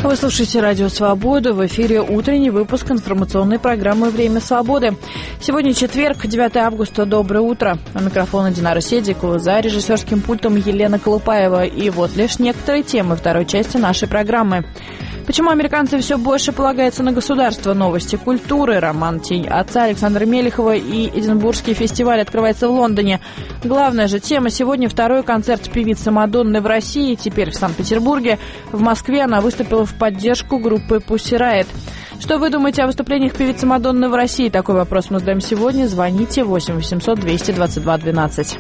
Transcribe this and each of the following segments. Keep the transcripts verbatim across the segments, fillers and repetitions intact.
Вы слушаете Радио Свобода. В эфире утренний выпуск информационной программы «Время свободы». Сегодня четверг, девятое августа. Доброе утро. У микрофона Динара Седикова, за режиссерским пультом Елена Колупаева. И вот лишь некоторые темы второй части нашей программы. Почему американцы все больше полагаются на государство? Новости культуры. Роман «Тень отца» Александра Мелехова и Эдинбургский фестиваль открывается в Лондоне. Главная же тема сегодня — второй концерт певицы Мадонны в России, теперь в Санкт-Петербурге. В Москве она выступила в поддержку группы Pussy Riot. Что вы думаете о выступлениях певицы Мадонны в России? Такой вопрос мы задаем сегодня. Звоните восемь восемьсот двести двадцать два двенадцать.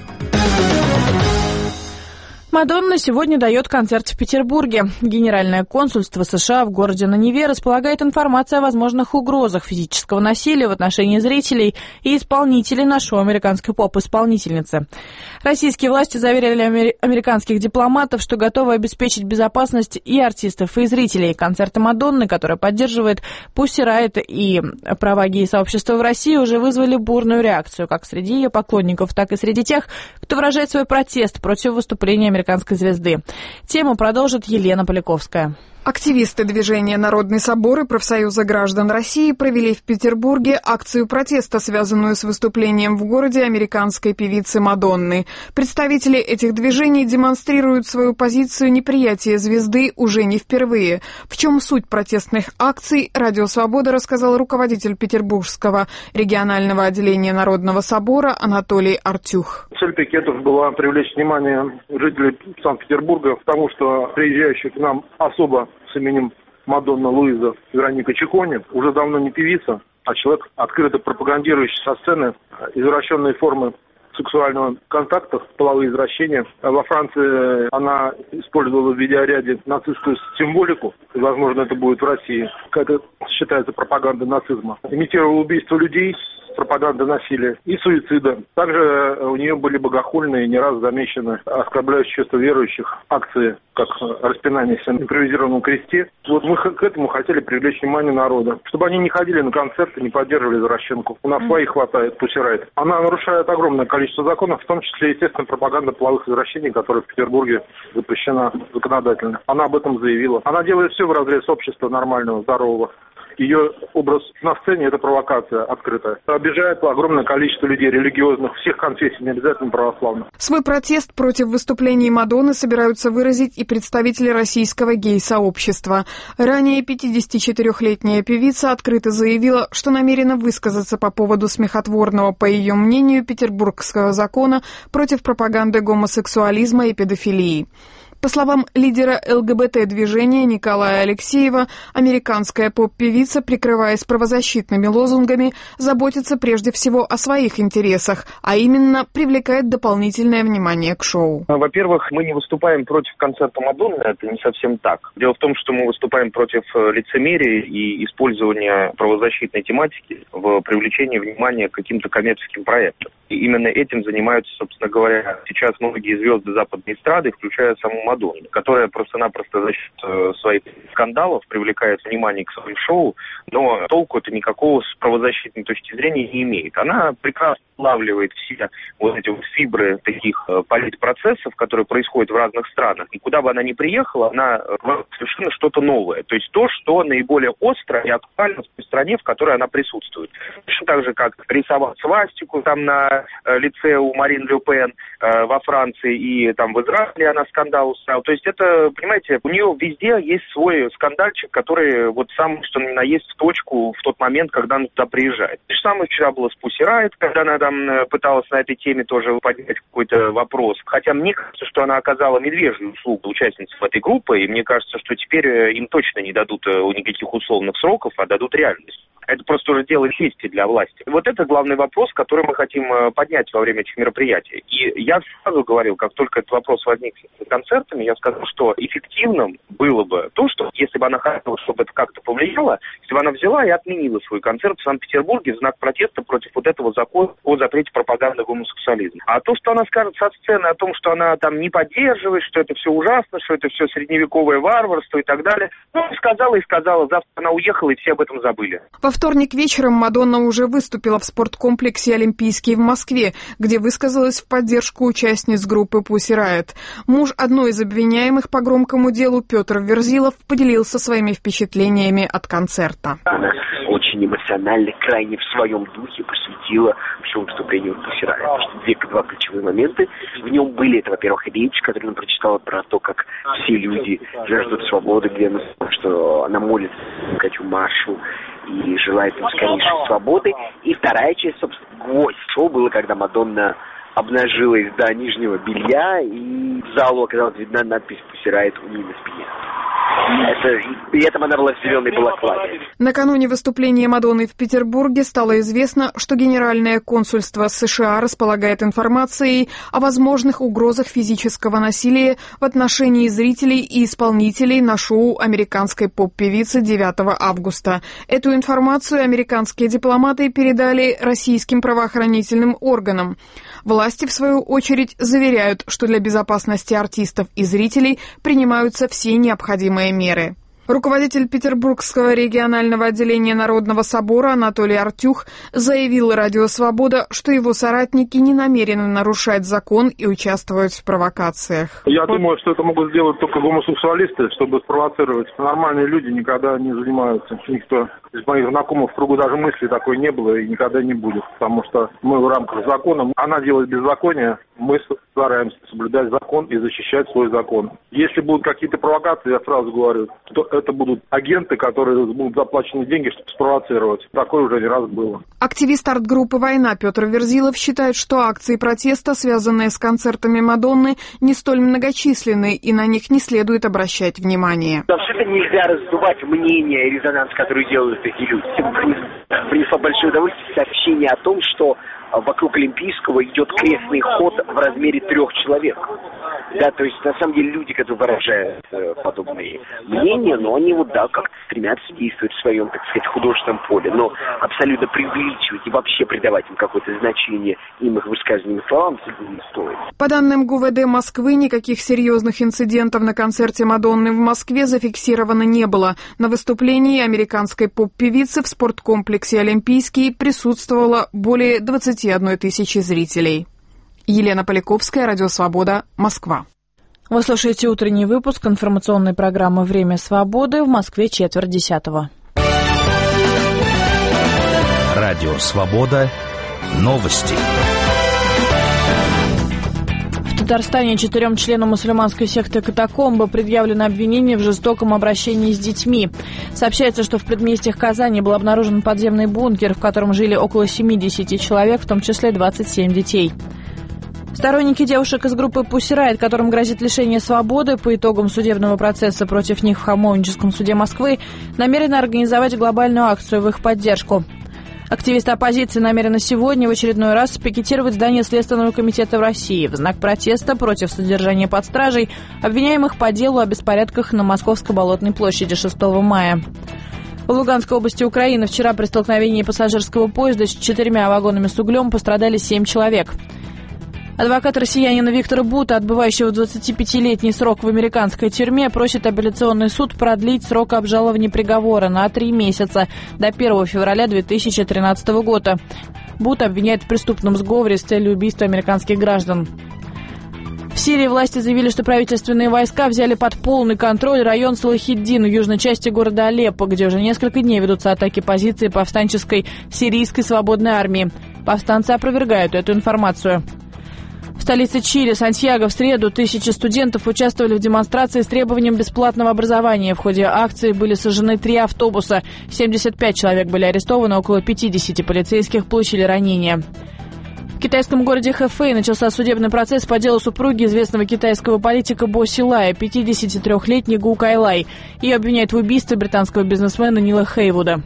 Мадонна сегодня дает концерт в Петербурге. Генеральное консульство США в городе на Неве располагает информацией о возможных угрозах физического насилия в отношении зрителей и исполнителей на шоу американской поп-исполнительницы. Российские власти заверили американских дипломатов, что готовы обеспечить безопасность и артистов, и зрителей. Концерты Мадонны, которая поддерживает Pussy Riot и права гей-сообщества в России, уже вызвали бурную реакцию как среди ее поклонников, так и среди тех, кто выражает свой протест против выступления американских американской звезды. Тему продолжит Елена Поляковская. Активисты движения «Народный собор» и профсоюза граждан России провели в Петербурге акцию протеста, связанную с выступлением в городе американской певицы Мадонны. Представители этих движений демонстрируют свою позицию неприятия звезды уже не впервые. В чем суть протестных акций, Радио Свобода рассказал руководитель Петербургского регионального отделения Народного собора Анатолий Артюх. Цель пикетов была привлечь внимание жителей Санкт-Петербурга к тому, что приезжающих к нам особо с именем Мадонна Луиза Вероника Чикони уже давно не певица, а человек, открыто пропагандирующий со сцены извращенные формы сексуального контакта, половые извращения. Во Франции она использовала в видеоряде нацистскую символику, и, возможно, это будет в России. Это считается пропагандой нацизма. Имитировала убийство людей, пропаганда насилия и суицида. Также у нее были богохульные, не раз замечены оскорбляющие чувства верующих акции, как распинание на импровизированном кресте. Вот мы к этому хотели привлечь внимание народа, чтобы они не ходили на концерты, не поддерживали извращенку. У нас своих хватает, Pussy Riot. Она нарушает огромное количество законов, в том числе, естественно, пропаганда половых извращений, которая в Петербурге запрещена законодательно. Она об этом заявила. Она делает все вразрез общества нормального, здорового. Ее образ на сцене – это провокация открытая. Обижает огромное количество людей религиозных, всех конфессий, не обязательно православных. Свой протест против выступлений Мадонны собираются выразить и представители российского гей-сообщества. Ранее пятидесятичетырёхлетняя певица открыто заявила, что намерена высказаться по поводу смехотворного, по ее мнению, петербургского закона против пропаганды гомосексуализма и педофилии. По словам лидера ЛГБТ-движения Николая Алексеева, американская поп-певица, прикрываясь правозащитными лозунгами, заботится прежде всего о своих интересах, а именно привлекает дополнительное внимание к шоу. Во-первых, мы не выступаем против концерта Мадонны, это не совсем так. Дело в том, что мы выступаем против лицемерия и использования правозащитной тематики в привлечении внимания к каким-то коммерческим проектам. И именно этим занимаются, собственно говоря, сейчас многие звезды западной эстрады, включая саму Мадонну, которая просто-напросто за счет э, своих скандалов привлекает внимание к своим шоу, но толку это никакого с правозащитной точки зрения не имеет. Она прекрасно улавливает все вот эти вот фибры таких э, политпроцессов, которые происходят в разных странах. И куда бы она ни приехала, она э, совершенно что-то новое. То есть то, что наиболее остро и актуально в той стране, в которой она присутствует. Точно так же, как рисовать свастику там на э, лице у Марин Ле Пен э, во Франции и там в Израиле она скандал устраивала. То есть это, понимаете, у нее везде есть свой скандальчик, который вот сам, что ни на есть, в точку в тот момент, когда она туда приезжает. То же самое вчера было с Pussy Riot, когда она там пыталась на этой теме тоже поднять какой-то вопрос. Хотя мне кажется, что она оказала медвежью услугу участницам этой группы, и мне кажется, что теперь им точно не дадут никаких условных сроков, а дадут реальность. Это просто уже дело чести для власти. Вот это главный вопрос, который мы хотим поднять во время этих мероприятий. И я сразу говорил, как только этот вопрос возник с концертами, я сказал, что эффективным было бы то, что если бы она хотела, чтобы это как-то повлияло, если бы она взяла и отменила свой концерт в Санкт-Петербурге в знак протеста против вот этого закона о запрете пропаганды гомосексуализма. А то, что она скажет со сцены о том, что она там не поддерживает, что это все ужасно, что это все средневековое варварство и так далее, ну, сказала и сказала, завтра она уехала, и все об этом забыли. Во вторник вечером Мадонна уже выступила в спорткомплексе «Олимпийский» в Москве, где высказалась в поддержку участниц группы Pussy Riot. Муж одной из обвиняемых по громкому делу, Петр Верзилов, поделился своими впечатлениями от концерта. Она очень эмоционально, крайне в своем духе посвятила всему выступлению Pussy Riot. Потому что две, два ключевые момента в нем были. Это, во-первых, речь, которую она прочитала про то, как все люди жаждут свободы, где она, что она молится Катю Маршу и желает им скорейшей свободы. И вторая часть, собственно, гвоздь шоу было, когда Мадонна обнажилась до нижнего белья, и в залу оказалась видна надпись Pussy Riot у нее на спине. Это, и при этом она была в зеленой балаклаве. Накануне выступления Мадонны в Петербурге стало известно, что Генеральное консульство США располагает информацией о возможных угрозах физического насилия в отношении зрителей и исполнителей на шоу американской поп-певицы девятого августа. Эту информацию американские дипломаты передали российским правоохранительным органам. Власти, в свою очередь, заверяют, что для безопасности артистов и зрителей принимаются все необходимые меры. Руководитель Петербургского регионального отделения Народного собора Анатолий Артюх заявил «Радио Свобода», что его соратники не намерены нарушать закон и участвовать в провокациях. Я думаю, что это могут сделать только гомосексуалисты, чтобы спровоцировать. Нормальные люди никогда не занимаются. Никто из моих знакомых в кругу даже мысли такой не было и никогда не будет. Потому что мы в рамках закона, она делает беззаконие, мы стараемся соблюдать закон и защищать свой закон. Если будут какие-то провокации, я сразу говорю, то это будут агенты, которые будут заплачены деньги, чтобы спровоцировать. Такое уже не раз было. Активист арт-группы «Война» Петр Верзилов считает, что акции протеста, связанные с концертами Мадонны, не столь многочисленны, и на них не следует обращать внимание. Вообще-то нельзя раздувать мнение и резонанс, который делают эти люди. Принесло большое удовольствие сообщение о том, что вокруг Олимпийского идет крестный ход в размере трех человек. Да, то есть, на самом деле, люди, которые выражают э, подобные мнения, но они вот, да, как-то стремятся действовать в своем, так сказать, художественном поле, но абсолютно преувеличивать и вообще придавать им какое-то значение им их высказанным словам не стоит. По данным ГУВД Москвы, никаких серьезных инцидентов на концерте Мадонны в Москве зафиксировано не было. На выступлении американской поп-певицы в спорткомплексе «Олимпийский» присутствовало более двадцати одной тысячи зрителей. Елена Поляковская, Радио Свобода, Москва. Вы слушаете утренний выпуск информационной программы «Время свободы». В Москве четверть десятого. Радио Свобода. Новости. В Татарстане четырем членам мусульманской секты «Катакомба» предъявлено обвинение в жестоком обращении с детьми. Сообщается, что в предместьях Казани был обнаружен подземный бункер, в котором жили около семидесяти человек, в том числе двадцать семь детей. Сторонники девушек из группы Pussy Riot, которым грозит лишение свободы по итогам судебного процесса против них в Хамовническом суде Москвы, намерены организовать глобальную акцию в их поддержку. Активисты оппозиции намерены сегодня в очередной раз пикетировать здание Следственного комитета в России в знак протеста против содержания под стражей обвиняемых по делу о беспорядках на Московской Болотной площади шестого мая. В Луганской области Украины вчера при столкновении пассажирского поезда с четырьмя вагонами с углем пострадали семь человек. Адвокат россиянина Виктора Бута, отбывающего двадцатипятилетний срок в американской тюрьме, просит апелляционный суд продлить срок обжалования приговора на три месяца до первого февраля две тысячи тринадцатого года. Бут обвиняет в преступном сговоре с целью убийства американских граждан. В Сирии власти заявили, что правительственные войска взяли под полный контроль район Салахиддин в южной части города Алеппо, где уже несколько дней ведутся атаки позиции повстанческой сирийской свободной армии. Повстанцы опровергают эту информацию. В столице Чили, Сантьяго, в среду тысячи студентов участвовали в демонстрации с требованием бесплатного образования. В ходе акции были сожжены три автобуса. семьдесят пять человек были арестованы, около пятидесяти полицейских получили ранения. В китайском городе Хэфэй начался судебный процесс по делу супруги известного китайского политика Бо Силая, пятидесятитрёхлетней Гу Кайлай. Ее обвиняют в убийстве британского бизнесмена Нила Хейвуда.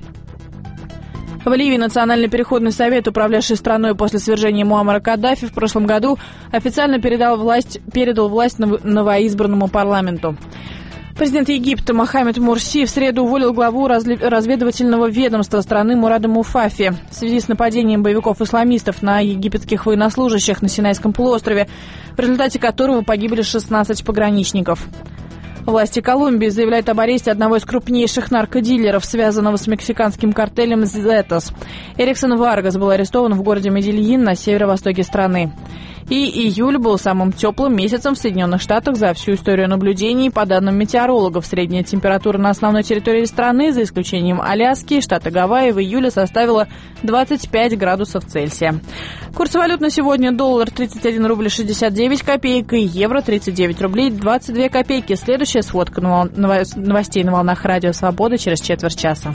В Ливии Национальный переходный совет, управлявший страной после свержения Муаммара Каддафи в прошлом году, официально передал власть, передал власть новоизбранному парламенту. Президент Египта Мохаммед Мурси в среду уволил главу разведывательного ведомства страны Мурада Муфафи в связи с нападением боевиков-исламистов на египетских военнослужащих на Синайском полуострове, в результате которого погибли шестнадцать пограничников. Власти Колумбии заявляют об аресте одного из крупнейших наркодилеров, связанного с мексиканским картелем «Зетос». Эриксон Варгас был арестован в городе Медельин на северо-востоке страны. И июль был самым теплым месяцем в Соединенных Штатах за всю историю наблюдений. По данным метеорологов, средняя температура на основной территории страны, за исключением Аляски и штата Гавайи, в июле составила двадцать пять градусов Цельсия. Курс валют на сегодня: доллар тридцать один рубль шестьдесят девять копеек и евро тридцать девять рублей двадцать две копейки. Следующая сводка новостей на волнах Радио Свобода через четверть часа.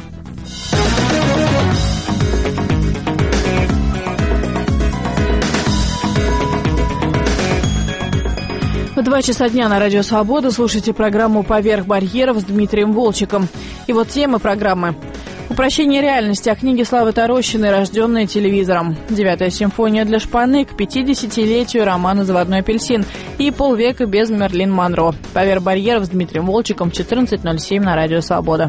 В два часа дня на Радио Свобода слушайте программу «Поверх барьеров» с Дмитрием Волчиком. И вот темы программы. Упрощение реальности о книге Славы Тарощиной, рожденной телевизором. Девятая симфония для шпаны к пятидесятилетию романа «Заводной апельсин» и полвека без Мерлин Монро. «Поверх барьеров» с Дмитрием Волчиком в четырнадцать ноль семь на Радио Свобода.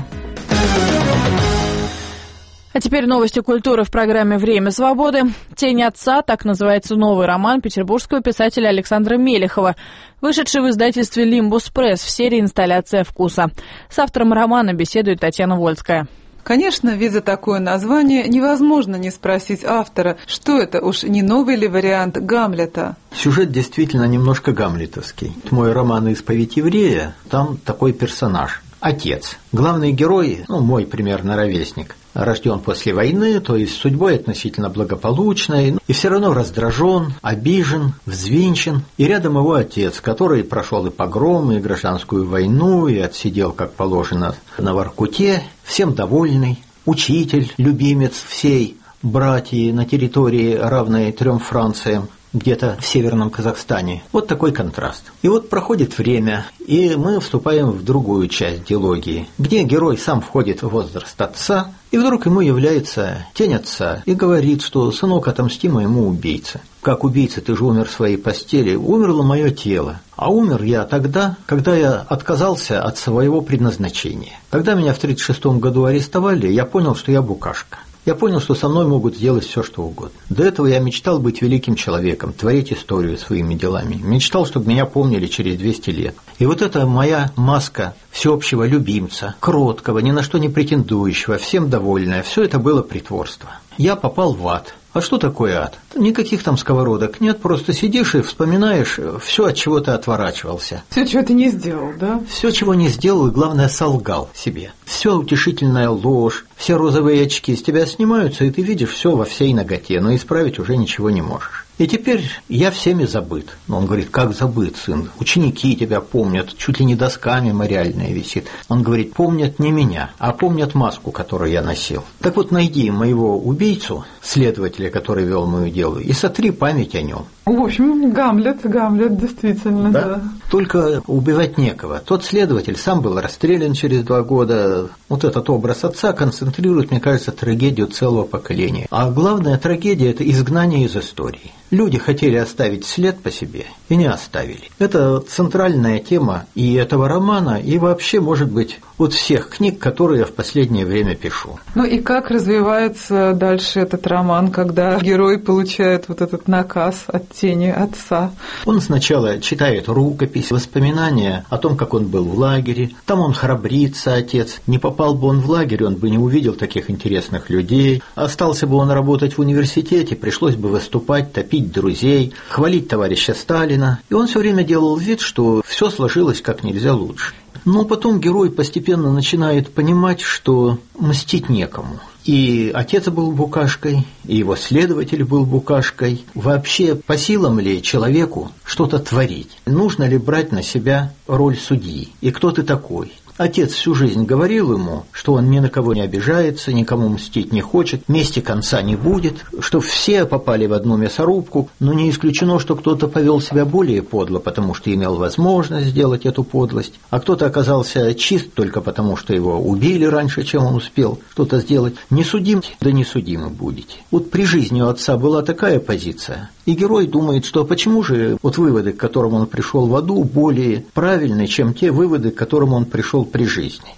А теперь новости культуры в программе «Время свободы». «Тень отца» — так называется новый роман петербургского писателя Александра Мелехова, вышедший в издательстве «Лимбус Пресс» в серии «Инсталляция вкуса». С автором романа беседует Татьяна Вольская. Конечно, видя такое название, невозможно не спросить автора, что это, уж не новый ли вариант Гамлета? Сюжет действительно немножко гамлетовский. Мой роман «Исповедь еврея», там такой персонаж – отец. Главный герой, ну, мой примерно ровесник, рожден после войны, то есть судьбой относительно благополучной, и все равно раздражен, обижен, взвинчен. И рядом его отец, который прошел и погромы, и гражданскую войну, и отсидел, как положено, на Воркуте, всем довольный, учитель, любимец всей братьи на территории, равной трем Франциям, где-то в северном Казахстане. Вот такой контраст. И вот проходит время, и мы вступаем в другую часть диалогии, где герой сам входит в возраст отца, и вдруг ему является тень отца и говорит, что «сынок, отомсти моему убийце». Как убийца, ты же умер в своей постели, умерло мое тело. А умер я тогда, когда я отказался от своего предназначения. Когда меня в тридцать шестом году арестовали, я понял, что я букашка. Я понял, что со мной могут сделать все, что угодно. До этого я мечтал быть великим человеком, творить историю своими делами. Мечтал, чтобы меня помнили через двести лет. И вот эта моя маска всеобщего любимца, кроткого, ни на что не претендующего, всем довольная, все это было притворство. Я попал в ад. А что такое ад? Никаких там сковородок нет, просто сидишь и вспоминаешь все, от чего ты отворачивался. Все, чего ты не сделал, да? Все, чего не сделал, и, главное, солгал себе. Все утешительная ложь, все розовые очки с тебя снимаются, и ты видишь все во всей наготе, но исправить уже ничего не можешь. И теперь я всеми забыт. Но он говорит, как забыт, сын? Ученики тебя помнят, чуть ли не доска мемориальная висит. Он говорит, помнят не меня, а помнят маску, которую я носил. Так вот, найди моего убийцу, следователя, который вел мое дело, и сотри память о нем. В общем, Гамлет, Гамлет, действительно, да. да. Только убивать некого. Тот следователь сам был расстрелян через два года. Вот этот образ отца концентрирует, мне кажется, трагедию целого поколения. А главная трагедия – это изгнание из истории. Люди хотели оставить след по себе и не оставили. Это центральная тема и этого романа, и вообще, может быть, от всех книг, которые я в последнее время пишу. Ну и как развивается дальше этот роман, когда герой получает вот этот наказ от тени отца? Он сначала читает рукопись, воспоминания о том, как он был в лагере. Там он храбрится, отец. Не попал бы он в лагерь, он бы не увидел таких интересных людей. Остался бы он работать в университете, пришлось бы выступать, топить друзей, хвалить товарища Сталина. И он все время делал вид, что все сложилось как нельзя лучше. Но потом герой постепенно начинает понимать, что мстить некому. И отец был букашкой, и его следователь был букашкой. Вообще, по силам ли человеку что-то творить? Нужно ли брать на себя роль судьи? И кто ты такой? Отец всю жизнь говорил ему, что он ни на кого не обижается, никому мстить не хочет, мести конца не будет, что все попали в одну мясорубку, но не исключено, что кто-то повел себя более подло, потому что имел возможность сделать эту подлость, а кто-то оказался чист только потому, что его убили раньше, чем он успел что-то сделать. Не судим, да не судимы будете. Вот при жизни у отца была такая позиция, и герой думает, что почему же вот выводы, к которым он пришел в аду, более правильные, чем те выводы, к которым он пришел при жизни.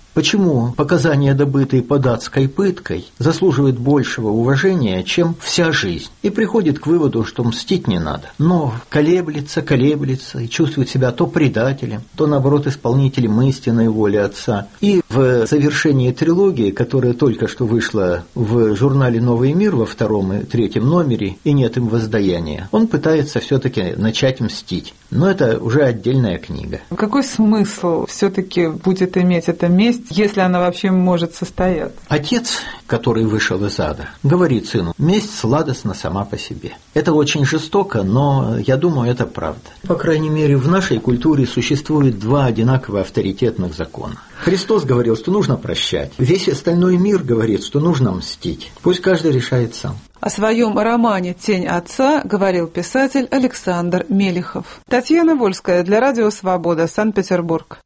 Почему показания, добытые под адской пыткой, заслуживают большего уважения, чем вся жизнь? И приходит к выводу, что мстить не надо. Но колеблется, колеблется и чувствует себя то предателем, то, наоборот, исполнителем истинной воли отца. И в завершении трилогии, которая только что вышла в журнале «Новый мир» во втором и третьем номере, и нет им воздаяния, он пытается все-таки начать мстить. Но это уже отдельная книга. Какой смысл все-таки будет иметь эта месть, если она вообще может состояться? Отец, который вышел из ада, говорит сыну: месть сладостна сама по себе. Это очень жестоко, но я думаю, это правда. По крайней мере, в нашей культуре существует два одинаково авторитетных закона. Христос говорил, что нужно прощать. Весь остальной мир говорит, что нужно мстить. Пусть каждый решает сам. О своем романе «Тень отца» говорил писатель Александр Мелихов. Татьяна Вольская для Радио Свобода, Санкт-Петербург.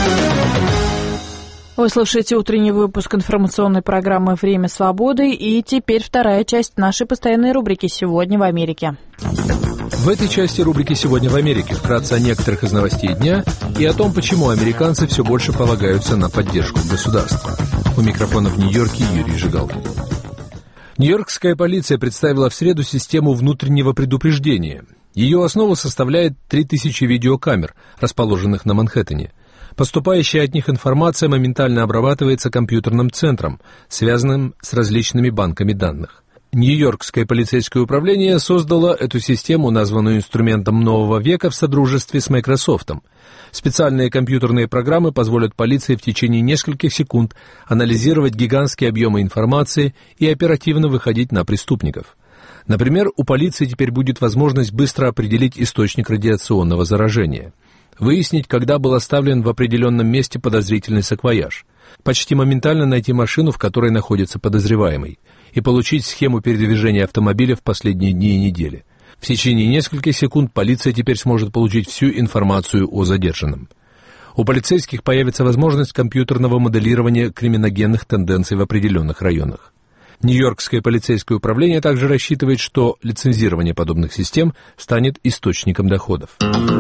Вы слушаете утренний выпуск информационной программы «Время свободы», и теперь вторая часть нашей постоянной рубрики «Сегодня в Америке». В этой части рубрики «Сегодня в Америке» вкратце о некоторых из новостей дня и о том, почему американцы все больше полагаются на поддержку государства. У микрофона в Нью-Йорке Юрий Жигалкин. Нью-Йоркская полиция представила в среду систему внутреннего предупреждения. Ее основу составляет три тысячи видеокамер, расположенных на Манхэттене. Поступающая от них информация моментально обрабатывается компьютерным центром, связанным с различными банками данных. Нью-Йоркское полицейское управление создало эту систему, названную инструментом нового века, в содружестве с Microsoft. Специальные компьютерные программы позволят полиции в течение нескольких секунд анализировать гигантские объемы информации и оперативно выходить на преступников. Например, у полиции теперь будет возможность быстро определить источник радиационного заражения, выяснить, когда был оставлен в определенном месте подозрительный саквояж, почти моментально найти машину, в которой находится подозреваемый, и получить схему передвижения автомобиля в последние дни и недели. В течение нескольких секунд полиция теперь сможет получить всю информацию о задержанном. У полицейских появится возможность компьютерного моделирования криминогенных тенденций в определенных районах. Нью-Йоркское полицейское управление также рассчитывает, что лицензирование подобных систем станет источником доходов.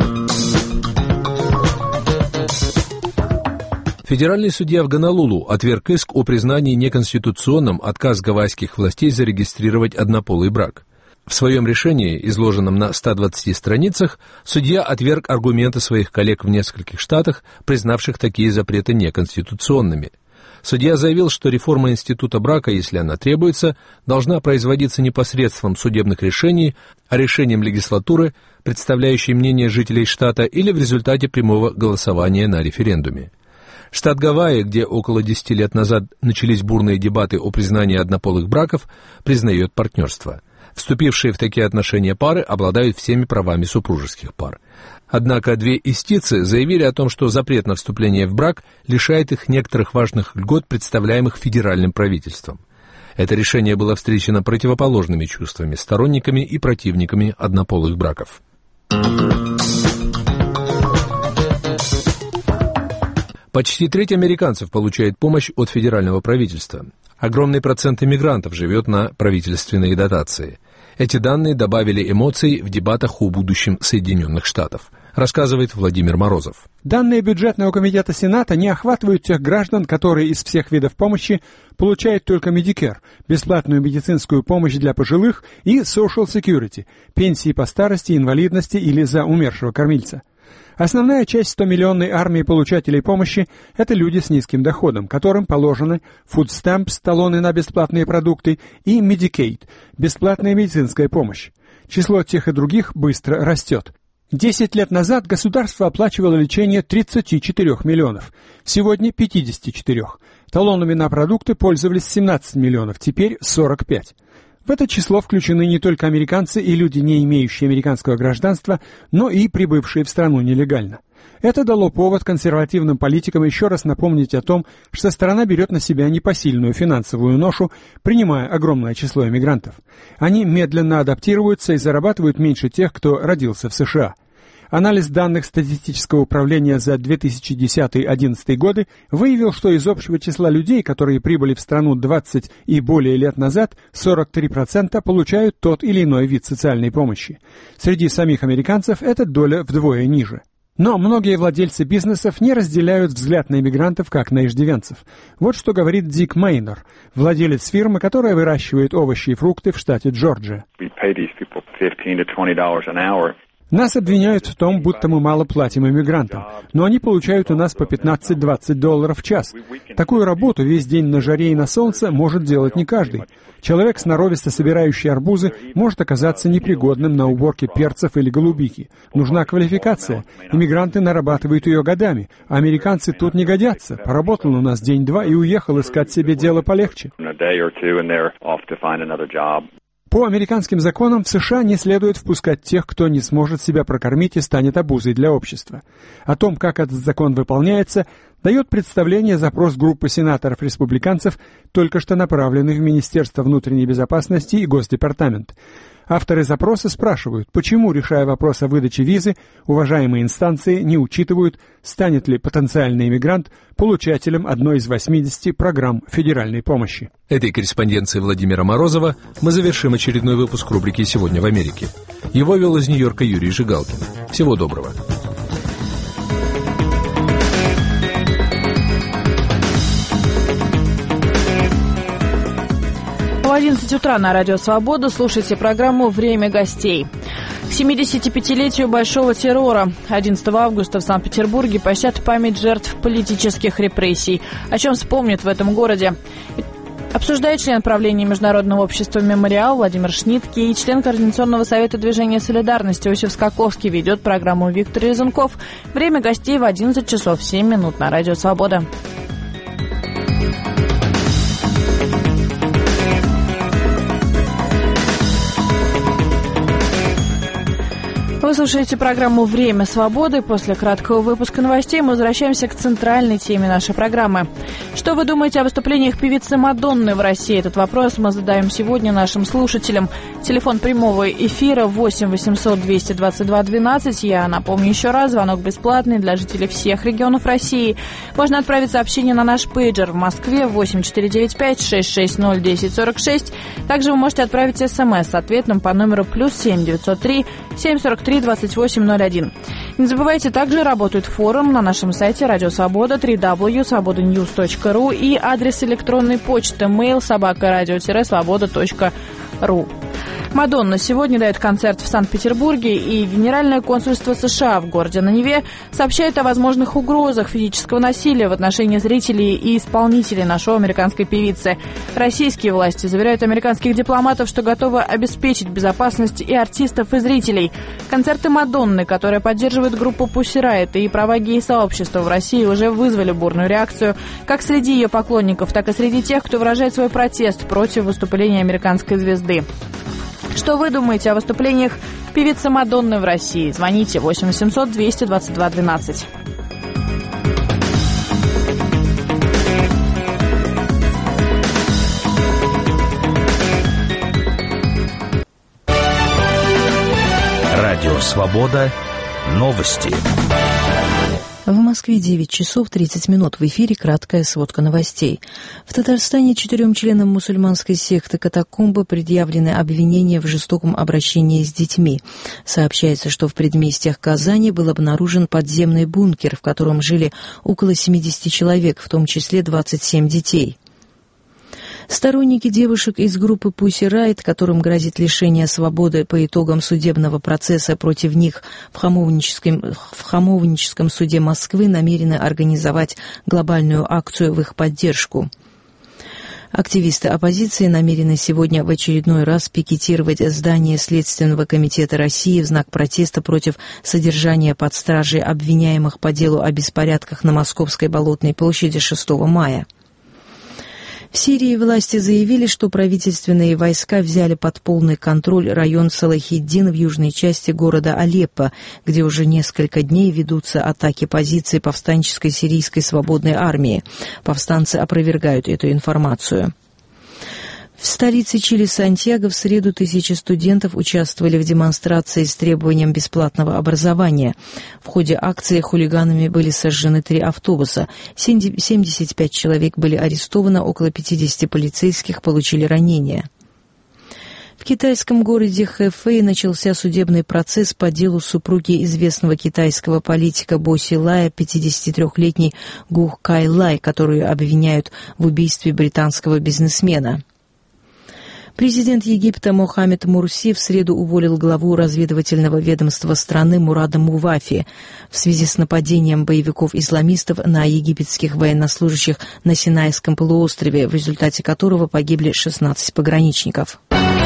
Федеральный судья в Гонолулу отверг иск о признании неконституционным отказ гавайских властей зарегистрировать однополый брак. В своем решении, изложенном на ста двадцати страницах, судья отверг аргументы своих коллег в нескольких штатах, признавших такие запреты неконституционными. Судья заявил, что реформа института брака, если она требуется, должна производиться не посредством судебных решений, а решением легислатуры, представляющей мнение жителей штата, или в результате прямого голосования на референдуме. Штат Гавайи, где около десяти лет назад начались бурные дебаты о признании однополых браков, признает партнерство. Вступившие в такие отношения пары обладают всеми правами супружеских пар. Однако две истицы заявили о том, что запрет на вступление в брак лишает их некоторых важных льгот, представляемых федеральным правительством. Это решение было встречено противоположными чувствами, сторонниками и противниками однополых браков. Почти треть американцев получает помощь от федерального правительства. Огромный процент иммигрантов живет на правительственные дотации. Эти данные добавили эмоций в дебатах о будущем Соединенных Штатов, рассказывает Владимир Морозов. Данные бюджетного комитета Сената не охватывают тех граждан, которые из всех видов помощи получают только Medicare, бесплатную медицинскую помощь для пожилых, и Social Security, пенсии по старости, инвалидности или за умершего кормильца. Основная часть стомиллионной армии получателей помощи – это люди с низким доходом, которым положены Food Stamps, талоны на бесплатные продукты, и Medicaid – бесплатная медицинская помощь. Число тех и других быстро растет. Десять лет назад государство оплачивало лечение тридцати четырёх миллионов, сегодня пятидесяти четырёх. Талонами на продукты пользовались семнадцать миллионов, теперь сорок пять. В это число включены не только американцы и люди, не имеющие американского гражданства, но и прибывшие в страну нелегально. Это дало повод консервативным политикам еще раз напомнить о том, что страна берет на себя непосильную финансовую ношу, принимая огромное число иммигрантов. Они медленно адаптируются и зарабатывают меньше тех, кто родился в США. Анализ данных статистического управления за две тысячи десятый — две тысячи одиннадцатый годы выявил, что из общего числа людей, которые прибыли в страну двадцать и более лет назад, сорок три процента получают тот или иной вид социальной помощи. Среди самих американцев эта доля вдвое ниже. Но многие владельцы бизнесов не разделяют взгляд на иммигрантов как на иждивенцев. Вот что говорит Дик Мейнор, владелец фирмы, которая выращивает овощи и фрукты в штате Джорджия. Нас обвиняют в том, будто мы мало платим иммигрантам, но они получают у нас по пятнадцать-двадцать долларов в час. Такую работу весь день на жаре и на солнце может делать не каждый. Человек, сноровисто собирающий арбузы, может оказаться непригодным на уборке перцев или голубики. Нужна квалификация. Иммигранты нарабатывают ее годами, а американцы тут не годятся. Поработал у нас день-два и уехал искать себе дело полегче. По американским законам в США не следует впускать тех, кто не сможет себя прокормить и станет обузой для общества. О том, как этот закон выполняется, дает представление запрос группы сенаторов-республиканцев, только что направленный в Министерство внутренней безопасности и Госдепартамент. Авторы запроса спрашивают, почему, решая вопрос о выдаче визы, уважаемые инстанции не учитывают, станет ли потенциальный иммигрант получателем одной из восьмидесяти программ федеральной помощи. Этой корреспонденцией Владимира Морозова мы завершим очередной выпуск рубрики «Сегодня в Америке». Его вел из Нью-Йорка Юрий Жигалкин. Всего доброго. В одиннадцать утра на Радио Свобода слушайте программу «Время гостей». К семидесятипятилетию Большого террора одиннадцатого августа в Санкт-Петербурге почтят память жертв политических репрессий. О чем вспомнят в этом городе? Обсуждает член правления Международного общества «Мемориал» Владимир Шнитке и член Координационного совета движения «Солидарность» Иосиф Скаковский. Ведет программу Виктор Резунков. Время гостей в одиннадцать часов семь минут на Радио Свобода. Вы слушаете программу «Время свободы». После краткого выпуска новостей мы возвращаемся к центральной теме нашей программы. Что вы думаете о выступлениях певицы Мадонны в России? Этот вопрос мы задаем сегодня нашим слушателям. Телефон прямого эфира восемь восемьсот двести двадцать два двенадцать. Я напомню еще раз, звонок бесплатный для жителей всех регионов России. Можно отправить сообщение на наш пейджер в Москве восемь четыре девять пять шесть шесть ноль десять сорок шесть. Также вы можете отправить смс с ответом по номеру плюс семь девятьсот три семь сорок три двадцать восемь ноль один. Не забывайте, также работает форум на нашем сайте Радио Свобода дабл ю дабл ю дабл ю точка свобода ньюс точка ру и адрес электронной почты mail собака радио свобода точка ру. Мадонна сегодня дает концерт в Санкт-Петербурге, и Генеральное консульство США в городе на Неве сообщает о возможных угрозах физического насилия в отношении зрителей и исполнителей на шоу американской певицы. Российские власти заверяют американских дипломатов, что готовы обеспечить безопасность и артистов, и зрителей. Концерты Мадонны, которая поддерживает группу Pussy Riot, и права гей-сообщества в России уже вызвали бурную реакцию как среди ее поклонников, так и среди тех, кто выражает свой протест против выступления американской звезды. Что вы думаете о выступлениях певицы Мадонны в России? Звоните восемь восемьсот двести двадцать два двенадцать. Радио «Свобода». Новости. В Москве девять часов тридцать минут. В эфире краткая сводка новостей. В Татарстане четырем членам мусульманской секты «Катакомбы» предъявлены обвинения в жестоком обращении с детьми. Сообщается, что в предместьях Казани был обнаружен подземный бункер, в котором жили около семидесяти человек, в том числе двадцать семь детей. Сторонники девушек из группы Pussy Riot, которым грозит лишение свободы по итогам судебного процесса против них в Хамовническом, в Хамовническом суде Москвы, намерены организовать глобальную акцию в их поддержку. Активисты оппозиции намерены сегодня в очередной раз пикетировать здание Следственного комитета России в знак протеста против содержания под стражей обвиняемых по делу о беспорядках на Московской Болотной площади шестого мая. В Сирии власти заявили, что правительственные войска взяли под полный контроль район Салахиддин в южной части города Алеппо, где уже несколько дней ведутся атаки позиций повстанческой сирийской свободной армии. Повстанцы опровергают эту информацию. В столице Чили Сантьяго в среду тысячи студентов участвовали в демонстрации с требованием бесплатного образования. В ходе акции хулиганами были сожжены три автобуса, семьдесят пять человек были арестованы, около пятидесяти полицейских получили ранения. В китайском городе Хэфэй начался судебный процесс по делу супруги известного китайского политика Бо Силая, пятидесятитрёхлетней Гу Кайлай, которую обвиняют в убийстве британского бизнесмена. Президент Египта Мохаммед Мурси в среду уволил главу разведывательного ведомства страны Мурада Мувафи в связи с нападением боевиков-исламистов на египетских военнослужащих на Синайском полуострове, в результате которого погибли шестнадцать пограничников.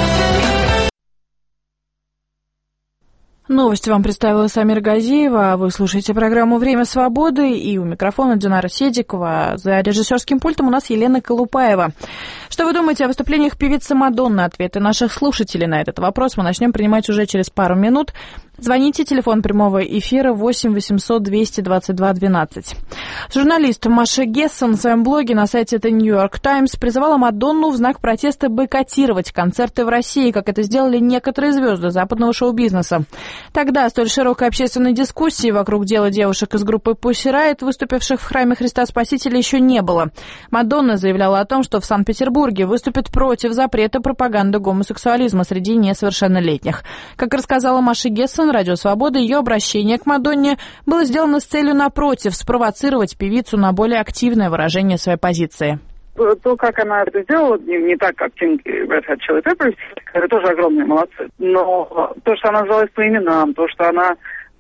Новости вам представила Самир Газиева. Вы слушаете программу «Время свободы», и у микрофона Динара Седикова. За режиссерским пультом у нас Елена Колупаева. Что вы думаете о выступлениях певицы Мадонны? Ответы наших слушателей на этот вопрос мы начнем принимать уже через пару минут. Звоните, телефон прямого эфира восемь восемьсот двести двадцать два двенадцать. Журналист Маша Гессон в своем блоге на сайте The New York Times призывала Мадонну в знак протеста бойкотировать концерты в России, как это сделали некоторые звезды западного шоу-бизнеса. Тогда столь широкой общественной дискуссии вокруг дела девушек из группы Pussy Riot, выступивших в храме Христа Спасителя, еще не было. Мадонна заявляла о том, что в Санкт-Петербурге выступит против запрета пропаганды гомосексуализма среди несовершеннолетних. Как рассказала Маша Гессон, Радио Свобода, ее обращение к Мадонне было сделано с целью, напротив, спровоцировать певицу на более активное выражение своей позиции. То, как она это сделала, не, не так, как Pink и Red Hot Chili Peppers, это тоже огромные молодцы. Но то, что она называлась по именам, то, что она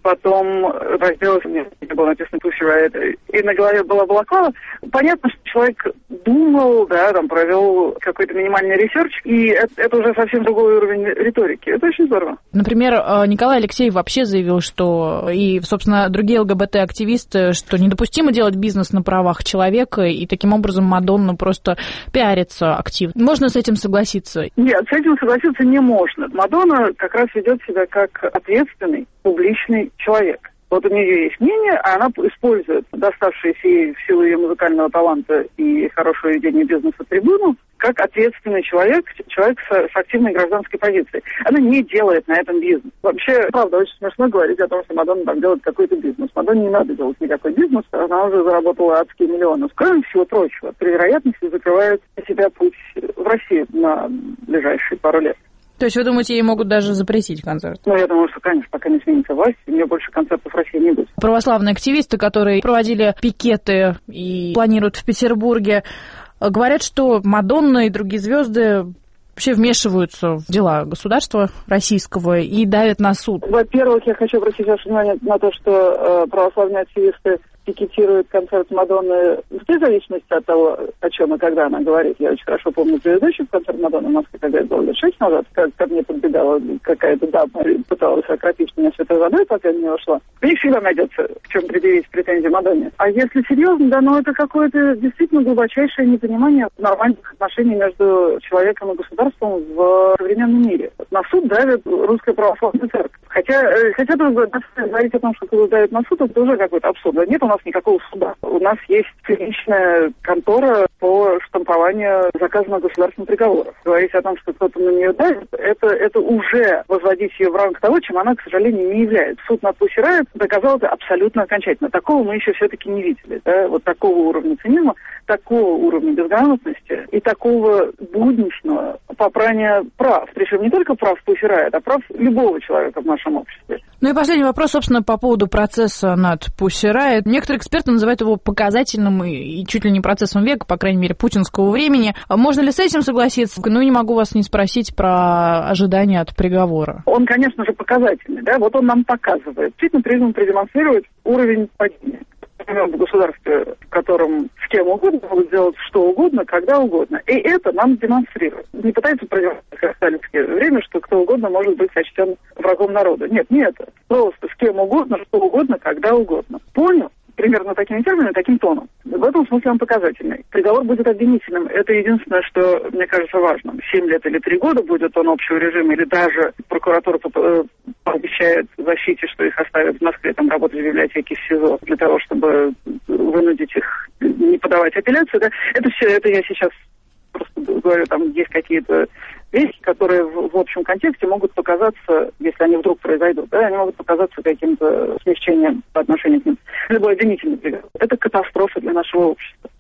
потом разделась, мне было написано Pussy Riot, и на голове была балаклава, понятно, что человек думал, да, там провел какой-то минимальный ресерч, и это, это уже совсем другой уровень риторики. Это очень здорово. Например, Николай Алексеев вообще заявил, что, и, собственно, другие ЛГБТ-активисты, что недопустимо делать бизнес на правах человека, и таким образом Мадонна просто пиарится активно. Можно с этим согласиться? Нет, с этим согласиться не можно. Мадонна как раз ведет себя как ответственный, публичный человек. Вот у нее есть мнение, а она использует доставшуюся ей в силу ее музыкального таланта и хорошего ведения бизнеса трибуну как ответственный человек, человек с, с активной гражданской позицией. Она не делает на этом бизнес. Вообще, правда, очень смешно говорить о том, что Мадонна там делает какой-то бизнес. Мадонне не надо делать никакой бизнес, она уже заработала адские миллионы. Кроме всего прочего, при вероятности закрывает себя путь в Россию на ближайшие пару лет. То есть вы думаете, ей могут даже запретить концерт? Ну, я думаю, что, конечно, пока не сменится власть, у нее больше концертов в России не будет. Православные активисты, которые проводили пикеты и планируют в Петербурге, говорят, что Мадонна и другие звезды вообще вмешиваются в дела государства российского и давят на суд. Во-первых, я хочу обратить ваше внимание на то, что э, православные активисты пикетирует концерт Мадонны вне зависимости от того, о чем и когда она говорит. Я очень хорошо помню предыдущий концерт Мадонны в Москве, когда это было лет шесть назад, как ко мне подбегала какая-то дама и пыталась окропить меня святой водой, пока я не ушла. У них всегда найдется, в чем предъявить претензии Мадонне. А если серьезно, да, ну это какое-то действительно глубочайшее непонимание нормальных отношений между человеком и государством в современном мире. На суд давит Русская Православная Церковь. Хотя, хотя говорить о том, что кто-то давит на суд, это уже какой-то абсурд. Нет у нас никакого суда. У нас есть личная контора по штампованию заказанных государственных приговоров. Говорить о том, что кто-то на нее давит, это, это уже возводить ее в ранг того, чем она, к сожалению, не является. Суд над Pussy Riot доказал это абсолютно окончательно. Такого мы еще все-таки не видели. Да? Вот такого уровня цинизма, такого уровня безграмотности и такого будничного попрания прав. Причем не только прав Pussy Riot, а прав любого человека в нашем обществе. Ну и последний вопрос, собственно, по поводу процесса над Pussy Riot. Некоторые эксперты называют его показательным и, и чуть ли не процессом века, по крайней мере, путинского времени. Можно ли с этим согласиться? Ну, не могу вас не спросить про ожидания от приговора. Он, конечно же, показательный, да, вот он нам показывает. Действительно, призван продемонстрировать уровень падения. В государстве, в котором с кем угодно могут сделать что угодно, когда угодно. И это нам демонстрирует. Не пытается продемонстрировать, как в сталинское время, что кто угодно может быть сочтен врагом народа. Нет, не это. Просто с кем угодно, что угодно, когда угодно. Понял? Примерно такими терминами, таким тоном. В этом смысле он показательный. Приговор будет обвинительным. Это единственное, что, мне кажется, важным. Семь лет или три года будет он общего режима, или даже прокуратура пообещает защите, что их оставят в Москве, там работать в библиотеке, в СИЗО, для того, чтобы вынудить их не подавать апелляцию. Да? Это все, это я сейчас просто говорю, там есть какие-то вещи, которые в, в общем контексте могут показаться, если они вдруг произойдут, да, они могут показаться каким-то смягчением по отношению к ним. Любой обвинительный приговор. Это катастрофа для нашего общества.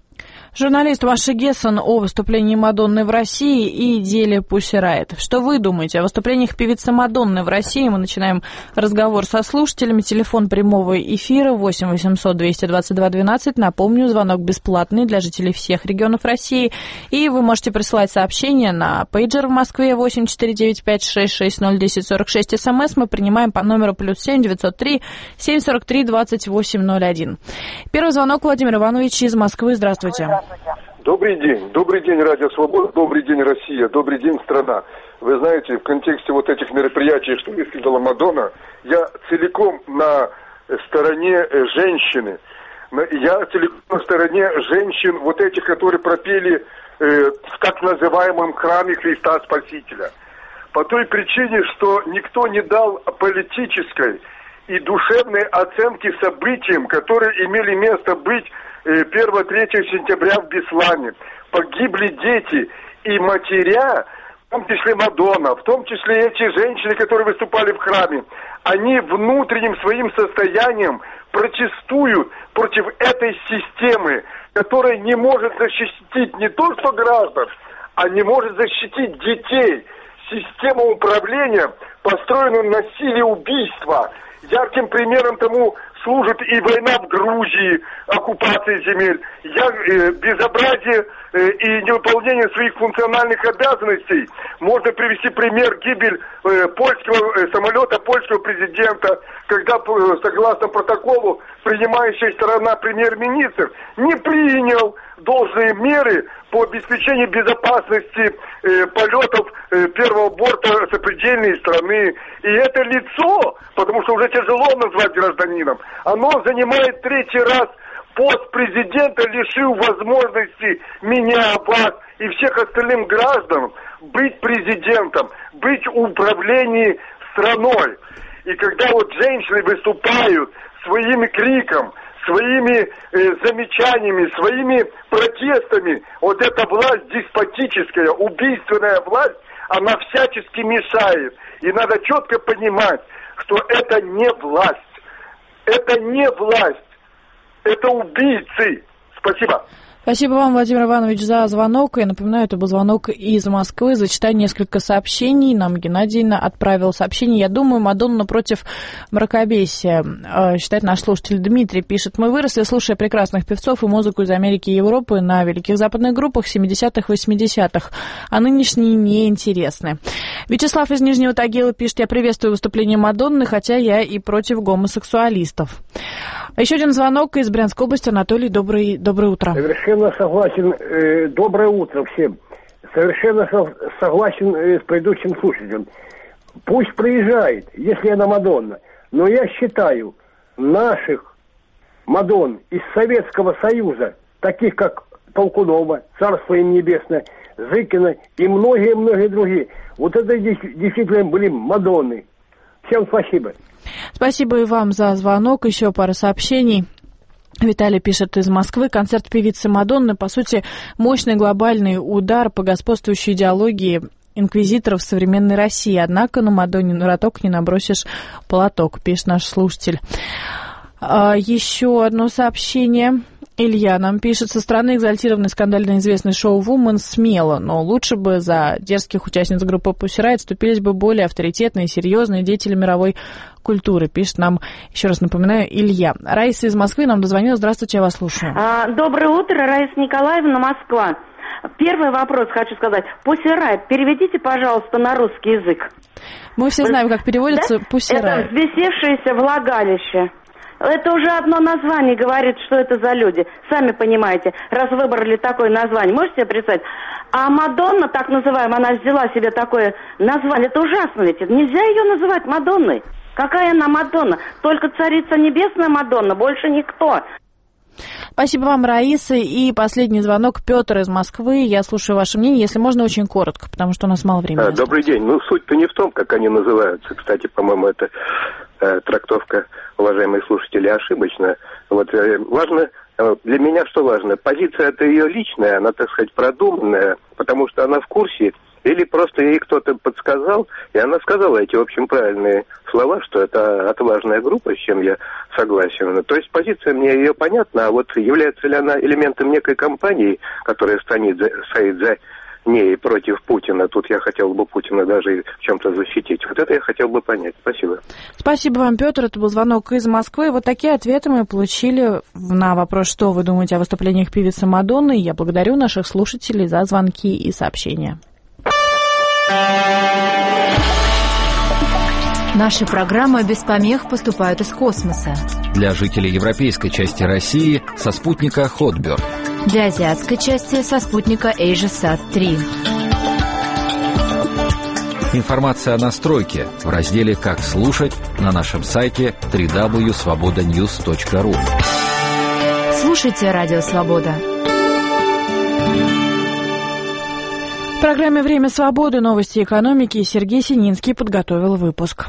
Журналист Маша Гессон о выступлении Мадонны в России и деле Pussy Riot. Что вы думаете о выступлениях певицы Мадонны в России? Мы начинаем разговор со слушателями. Телефон прямого эфира восемь восемьсот двести двадцать два двенадцать. Напомню, звонок бесплатный для жителей всех регионов России. И вы можете присылать сообщения на пейджер в Москве восемь четыре девять пять шесть шесть ноль один ноль сорок шесть. СМС мы принимаем по номеру плюс семь девятьсот три семь сорок три двадцать восемь ноль один. Первый звонок, Владимир Иванович из Москвы. Здравствуйте. Добрый день. Добрый день, Радио Свобода. Добрый день, Россия. Добрый день, страна. Вы знаете, в контексте вот этих мероприятий, что высказала Мадонна, я целиком на стороне женщины. Я целиком на стороне женщин, вот этих, которые пропели э, в так называемом храме Христа Спасителя. По той причине, что никто не дал политической и душевной оценки событиям, которые имели место быть первого-третьего сентября в Беслане. Погибли дети и матеря, в том числе Мадонна, в том числе эти женщины, которые выступали в храме. Они внутренним своим состоянием протестуют против этой системы, которая не может защитить не то что граждан, а не может защитить детей. Система управления, построенную на силе убийства. Ярким примером тому служит и война в Грузии, оккупация земель, я, э, безобразие э, и невыполнение своих функциональных обязанностей. Можно привести пример гибель э, польского э, самолета польского президента, когда, э, согласно протоколу, принимающая сторона премьер-министр не принял должные меры по обеспечению безопасности э, полетов э, первого борта сопредельной страны. И это лицо, потому что уже тяжело назвать гражданином, оно занимает третий раз пост президента, лишив возможности меня, вас и всех остальных граждан быть президентом, быть в управлении страной. И когда вот женщины выступают своим криком, своими э, замечаниями, своими протестами, вот эта власть деспотическая, убийственная власть, она всячески мешает. И надо четко понимать, что это не власть. Это не власть. Это убийцы. Спасибо. Спасибо вам, Владимир Иванович, за звонок. Я напоминаю, это был звонок из Москвы. Зачитаю несколько сообщений. Нам Геннадий отправил сообщение. Я думаю, Мадонна против мракобесия. Считает наш слушатель Дмитрий. Пишет: мы выросли, слушая прекрасных певцов и музыку из Америки и Европы на великих западных группах семидесятых, восьмидесятых. А нынешние неинтересны. Вячеслав из Нижнего Тагила пишет: я приветствую выступление Мадонны, хотя я и против гомосексуалистов. Еще один звонок из Брянской области. Анатолий, добрый, доброе утро. Совершенно согласен. Э, доброе утро всем. Совершенно со- согласен э, с предыдущим слушателем. Пусть приезжает, если она Мадонна. Но я считаю, наших Мадонн из Советского Союза, таких как Толкунова, Царство им Небесное, Зыкина и многие-многие другие, вот это действительно были Мадонны. Всем спасибо. Спасибо и вам за звонок. Еще пара сообщений. Виталий пишет из Москвы: концерт певицы Мадонны, по сути, мощный глобальный удар по господствующей идеологии инквизиторов современной России. Однако на Мадоннин роток не набросишь платок, пишет наш слушатель. Еще одно сообщение. Илья нам пишет: со стороны экзальтированной скандально известной шоу «Вумен» смело, но лучше бы за дерзких участниц группы Pussy Riot вступились бы более авторитетные, серьезные деятели мировой культуры, пишет нам, еще раз напоминаю, Илья. Раиса из Москвы нам дозвонилась. Здравствуйте, я вас слушаю. А, доброе утро, Раиса Николаевна, Москва. Первый вопрос хочу сказать. Pussy Riot переведите, пожалуйста, на русский язык. Мы все знаем, как переводится, да? Pussy Riot. Это взвесившееся влагалище. Это уже одно название говорит, что это за люди. Сами понимаете, раз выбрали такое название. Можете себе представить? А Мадонна, так называемая, она взяла себе такое название. Это ужасно ведь. Нельзя ее называть Мадонной. Какая она Мадонна? Только Царица Небесная Мадонна, больше никто. Спасибо вам, Раиса. И последний звонок. Петр из Москвы. Я слушаю ваше мнение, если можно, очень коротко, потому что у нас мало времени. Добрый день. Ну, суть-то не в том, как они называются. Кстати, по-моему, это э, трактовка, уважаемые слушатели, ошибочная. Вот, э, важно, э, для меня что важно? Позиция-то ее личная, она, так сказать, продуманная, потому что она в курсе Или просто ей кто-то подсказал, и она сказала эти, в общем, правильные слова, что это отважная группа, с чем я согласен. То есть позиция мне ее понятна, а вот является ли она элементом некой кампании, которая стоит за, стоит за ней против Путина, тут я хотел бы Путина даже в чем-то защитить. Вот это я хотел бы понять. Спасибо. Спасибо вам, Петр. Это был звонок из Москвы. Вот такие ответы мы получили на вопрос, что вы думаете о выступлениях певицы Мадонны. Я благодарю наших слушателей за звонки и сообщения. Наши программы без помех поступают из космоса. Для жителей европейской части России со спутника Хотберг. Для азиатской части со спутника AsiaSat три. Информация о настройке в разделе «Как слушать» на нашем сайте дабл ю дабл ю дабл ю точка свобода ньюс точка ру. Слушайте Радио Свобода. В программе «Время свободы. Новости экономики» Сергей Сининский подготовил выпуск.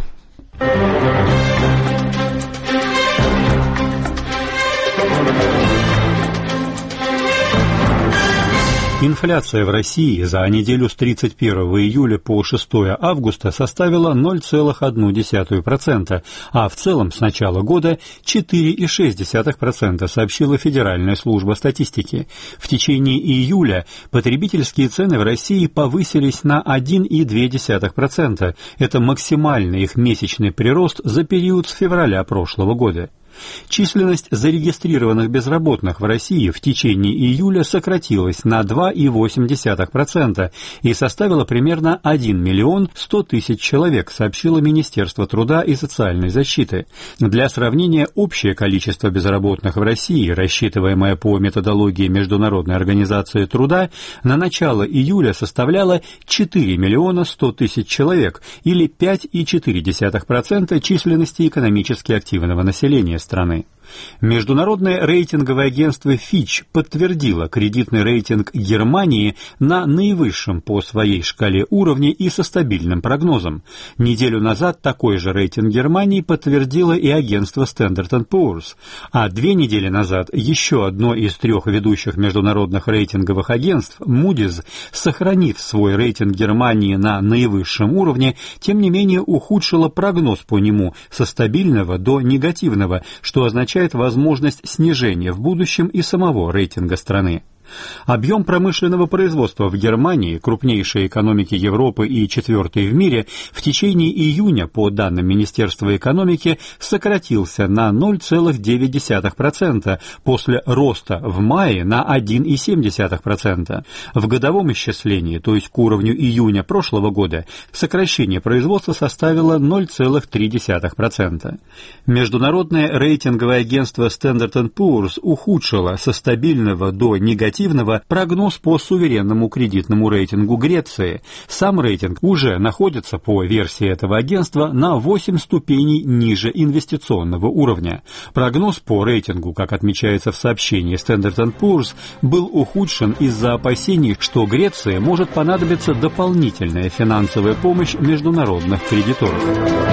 Инфляция в России за неделю с тридцать первого июля по шестого августа составила ноль целых одна десятая процента, а в целом с начала года четыре целых шесть десятых процента, сообщила Федеральная служба статистики. В течение июля потребительские цены в России повысились на один целых две десятых процента. Это максимальный их месячный прирост за период с февраля прошлого года. Численность зарегистрированных безработных в России в течение июля сократилась на два целых восемь десятых процента и составила примерно один миллион сто тысяч человек, сообщило Министерство труда и социальной защиты. Для сравнения, общее количество безработных в России, рассчитываемое по методологии Международной организации труда, на начало июля составляло четыре миллиона сто тысяч человек или пять целых четыре десятых процента численности экономически активного населения страны. Международное рейтинговое агентство Fitch подтвердило кредитный рейтинг Германии на наивысшем по своей шкале уровне и со стабильным прогнозом. Неделю назад такой же рейтинг Германии подтвердило и агентство Standard энд Poor's, а две недели назад еще одно из трех ведущих международных рейтинговых агентств, Moody's, сохранив свой рейтинг Германии на наивысшем уровне, тем не менее ухудшило прогноз по нему со стабильного до негативного, что означает возможность снижения в будущем и самого рейтинга страны. Объем промышленного производства в Германии, крупнейшей экономики Европы и четвертой в мире, в течение июня, по данным Министерства экономики, сократился на ноль целых девять десятых процента, после роста в мае на один целых семь десятых процента. В годовом исчислении, то есть к уровню июня прошлого года, сокращение производства составило ноль целых три десятых процента. Международное рейтинговое агентство Standard энд Poor's ухудшило со стабильного до негативного прогноз по суверенному кредитному рейтингу Греции. Сам рейтинг уже находится, по версии этого агентства, на восемь ступеней ниже инвестиционного уровня. Прогноз по рейтингу, как отмечается в сообщении Standard энд Poor's, был ухудшен из-за опасений, что Греции может понадобиться дополнительная финансовая помощь международных кредиторов.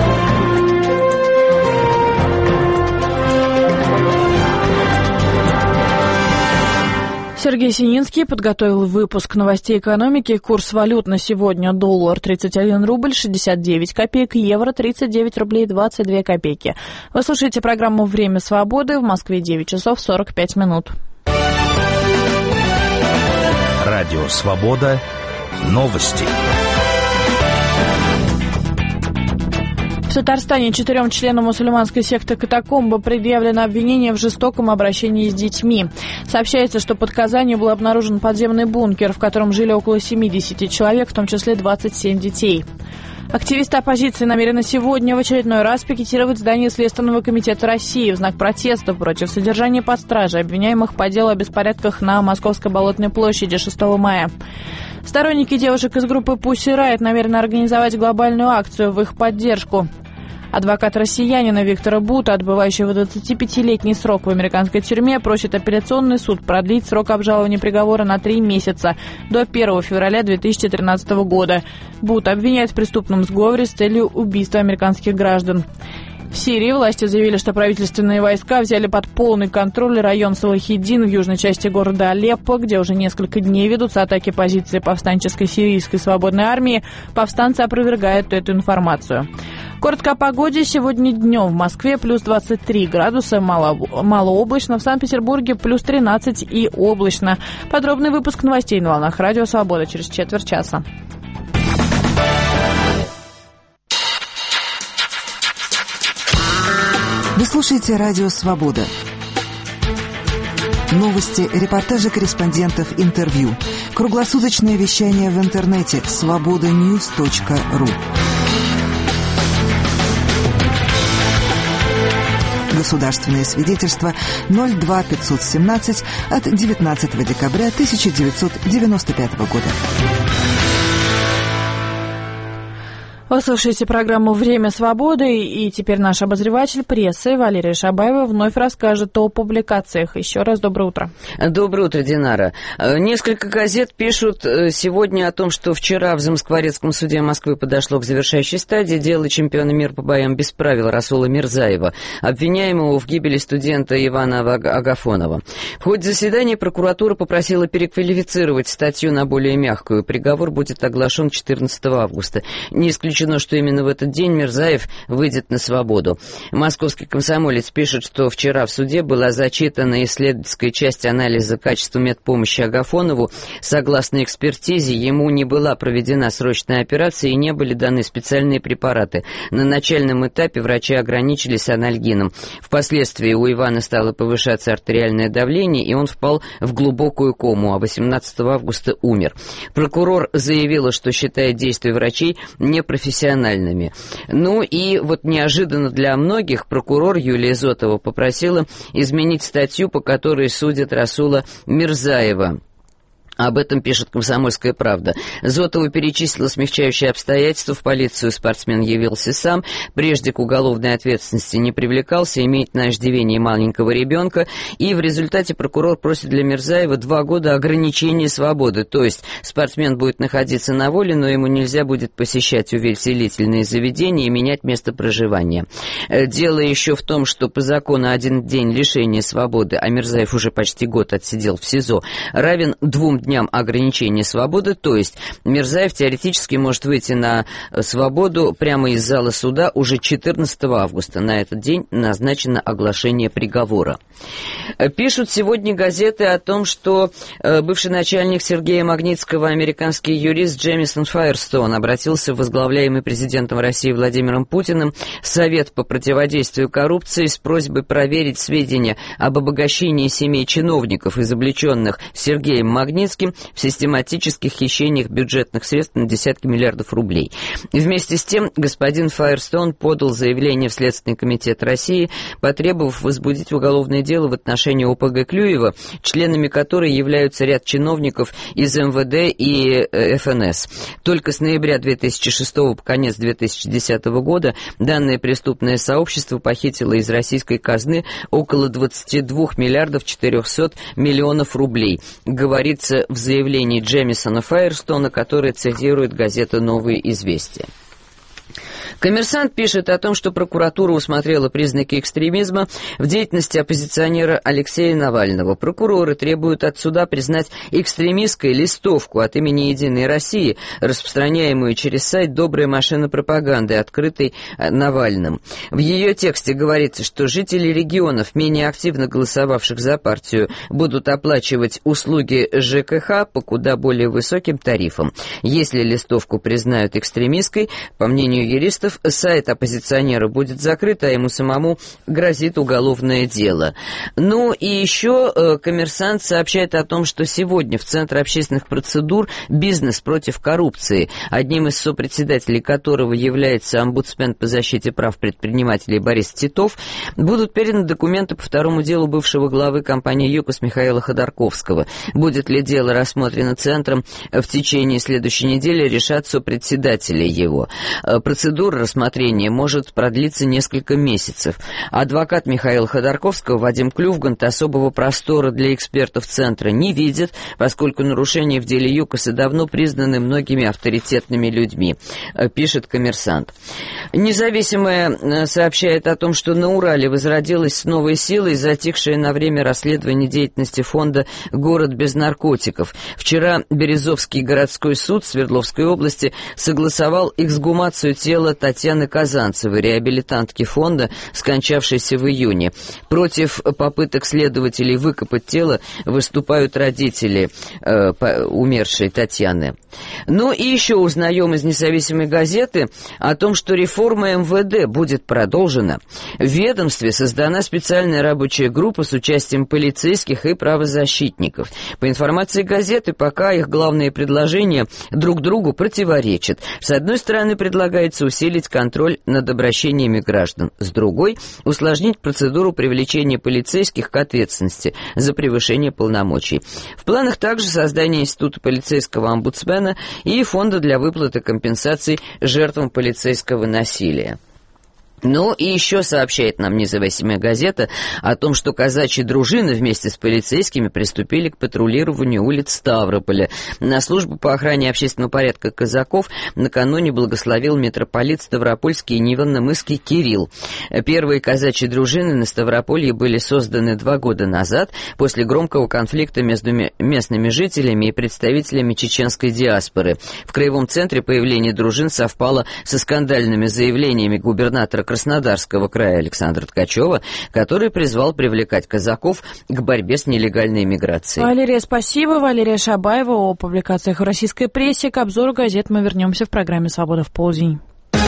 Сергей Сининский подготовил выпуск новостей экономики. Курс валют на сегодня: доллар тридцать один рубль шестьдесят девять копеек, евро тридцать девять рублей двадцать две копейки. Вы слушаете программу «Время свободы». В Москве девять часов сорок пять минут. Радио «Свобода». Новости. В Татарстане четырем членам мусульманской секты «Катакомба» предъявлено обвинение в жестоком обращении с детьми. Сообщается, что под Казанью был обнаружен подземный бункер, в котором жили около семидесяти человек, в том числе двадцать семь детей. Активисты оппозиции намерены сегодня в очередной раз пикетировать здание Следственного комитета России в знак протеста против содержания под стражей обвиняемых по делу о беспорядках на Московской Болотной площади шестого мая. Сторонники девушек из группы Pussy Riot намерены организовать глобальную акцию в их поддержку. Адвокат россиянина Виктора Бута, отбывающего двадцатипятилетний срок в американской тюрьме, просит апелляционный суд продлить срок обжалования приговора на три месяца, до первого февраля две тысячи тринадцатого года. Бут обвиняет в преступном сговоре с целью убийства американских граждан. В Сирии власти заявили, что правительственные войска взяли под полный контроль район Салахиддин в южной части города Алеппо, где уже несколько дней ведутся атаки позиции повстанческой сирийской свободной армии. Повстанцы опровергают эту информацию. Коротко о погоде. Сегодня днем в Москве плюс двадцать три градуса, мало, малооблачно. В Санкт-Петербурге плюс тринадцать и облачно. Подробный выпуск новостей на волнах Радио Свобода через четверть часа. Вы слушаете Радио Свобода. Новости, репортажи корреспондентов, интервью. Круглосуточное вещание в интернете свобода ньюс точка ру. Государственное свидетельство ноль два пятьсот семнадцать от девятнадцатого декабря тысяча девятьсот девяносто пятого года. Вы слушаете программу «Время свободы», и теперь наш обозреватель прессы Валерия Шабаева вновь расскажет о публикациях. Еще раз доброе утро. Доброе утро, Динара. Несколько газет пишут сегодня о том, что вчера в Замоскворецком суде Москвы подошло к завершающей стадии дело чемпиона мира по боям без правил Расула Мирзаева, обвиняемого в гибели студента Ивана Агафонова. В ходе заседания прокуратура попросила переквалифицировать статью на более мягкую. Приговор будет оглашен четырнадцатого августа. Не исключено, что именно в этот день Мирзаев выйдет на свободу. Московский комсомолец пишет, что вчера в суде была зачитана исследовательская часть анализа качества медпомощи Агафонову. Согласно экспертизе, ему не была проведена срочная операция и не были даны специальные препараты. На начальном этапе врачи ограничились анальгином. Впоследствии у Ивана стало повышаться артериальное давление, и он впал в глубокую кому, а восемнадцатого августа умер. Прокурор заявила, что считает действия врачей непрофессиональными. профессиональными. Ну и вот неожиданно для многих прокурор Юлия Зотова попросила изменить статью, по которой судят Расула Мирзаева. Об этом пишет «Комсомольская правда». Зотова перечислила смягчающие обстоятельства. В полицию спортсмен явился сам. Прежде к уголовной ответственности не привлекался, имеет на иждивении маленького ребенка. И в результате прокурор просит для Мирзаева два года ограничения свободы. То есть спортсмен будет находиться на воле, но ему нельзя будет посещать увеселительные заведения и менять место проживания. Дело еще в том, что по закону один день лишения свободы, а Мирзаев уже почти год отсидел в СИЗО, равен двум дням ограничения свободы, то есть Мирзаев теоретически может выйти на свободу прямо из зала суда уже четырнадцатого августа. На этот день назначено оглашение приговора. Пишут сегодня газеты о том, что бывший начальник Сергея Магнитского, американский юрист Джемисон Файерстоун, обратился в возглавляемый президентом России Владимиром Путиным Совет по противодействию коррупции с просьбой проверить сведения об обогащении семей чиновников, изобличенных Сергеем Магнитским в систематических хищениях бюджетных средств на десятки миллиардов рублей. Вместе с тем господин Файерстоун подал заявление в Следственный комитет России, потребовав возбудить уголовное дело в отношении О П Г Клюева, членами которой являются ряд чиновников из М В Д и Ф Н С. Только с ноября две тысячи шестого по конец две тысячи десятого года данное преступное сообщество похитило из российской казны около двадцать два миллиардов четыреста миллионов рублей, говорится в заявлении Джемисона Файерстоуна, которое цитирует газета «Новые известия». «Коммерсант» пишет о том, что прокуратура усмотрела признаки экстремизма в деятельности оппозиционера Алексея Навального. Прокуроры требуют от суда признать экстремистской листовку от имени «Единой России», распространяемую через сайт «Добрая машина пропаганды», открытой Навальным. В ее тексте говорится, что жители регионов, менее активно голосовавших за партию, будут оплачивать услуги Ж К Х по куда более высоким тарифам. Если листовку признают экстремистской, по мнению юристов, сайт оппозиционера будет закрыт, а ему самому грозит уголовное дело. Ну и еще э, «Коммерсант» сообщает о том, что сегодня в Центре общественных процедур «Бизнес против коррупции», одним из сопредседателей которого является омбудсмен по защите прав предпринимателей Борис Титов, будут переданы документы по второму делу бывшего главы компании «ЮКОС» Михаила Ходорковского. Будет ли дело рассмотрено Центром в течение следующей недели, решат сопредседатели его. Процедура рассмотрение может продлиться несколько месяцев. Адвокат Михаила Ходорковского Вадим Клювгант особого простора для экспертов Центра не видит, поскольку нарушения в деле ЮКОСа давно признаны многими авторитетными людьми, пишет «Коммерсант». Независимое сообщает о том, что на Урале возродилась с новой силой затихшее на время расследование деятельности фонда «Город без наркотиков». Вчера Березовский городской суд Свердловской области согласовал эксгумацию тела Татьяны Казанцевой, реабилитантки фонда, скончавшейся в июне. Против попыток следователей выкопать тело выступают родители э, умершей Татьяны. Ну и еще узнаем из независимой газеты о том, что реформа эм вэ дэ будет продолжена. В ведомстве создана специальная рабочая группа с участием полицейских и правозащитников. По информации газеты, пока их главные предложения друг другу противоречат. С одной стороны, предлагается усилить контроль над обращениями граждан. С другой, усложнить процедуру привлечения полицейских к ответственности за превышение полномочий. В планах также создание института полицейского омбудсмена и фонда для выплаты компенсаций жертвам полицейского насилия. Ну и еще сообщает нам независимая газета о том, что казачьи дружины вместе с полицейскими приступили к патрулированию улиц Ставрополя. На службу по охране общественного порядка казаков накануне благословил митрополит Ставропольский и Невинномысский Кирилл. Первые казачьи дружины на Ставрополье были созданы два года назад после громкого конфликта между местными жителями и представителями чеченской диаспоры. В краевом центре появление дружин совпало со скандальными заявлениями губернатора Краснодарского края Александра Ткачева, который призвал привлекать казаков к борьбе с нелегальной миграцией. Валерия, спасибо. Валерия Шабаева о публикациях в российской прессе. К обзору газет мы вернемся в программе «Свобода в полдень».